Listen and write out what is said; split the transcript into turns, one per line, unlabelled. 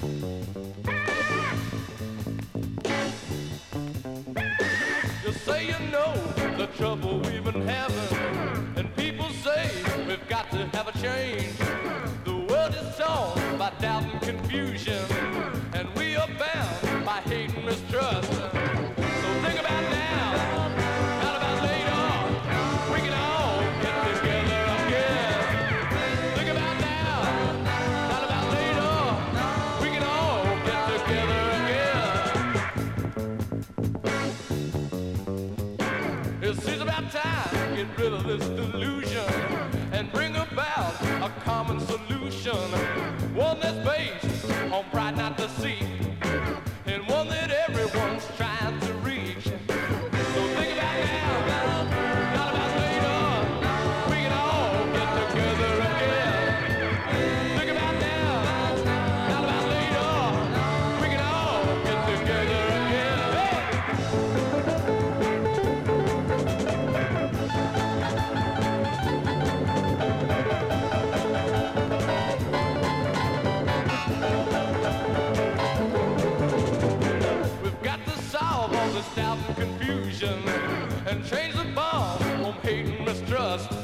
Just say you know the trouble we've been having, and people say we've got to have a change. The world is torn by doubt and confusion, and we are bound by hate and mistrust. So think about now, not about later. We can all get together again. Think about now, not about later. We can all get together again. It seems about time to get rid of this delusion and bring about a common solution. One that's based on pride, not deceit, and one that everyone's trying to reach. So think about now, not about later. We can all get together again. Think about now, not about later. We can all get together again. Hey! Doubt and confusion, and change the bomb from hate and mistrust.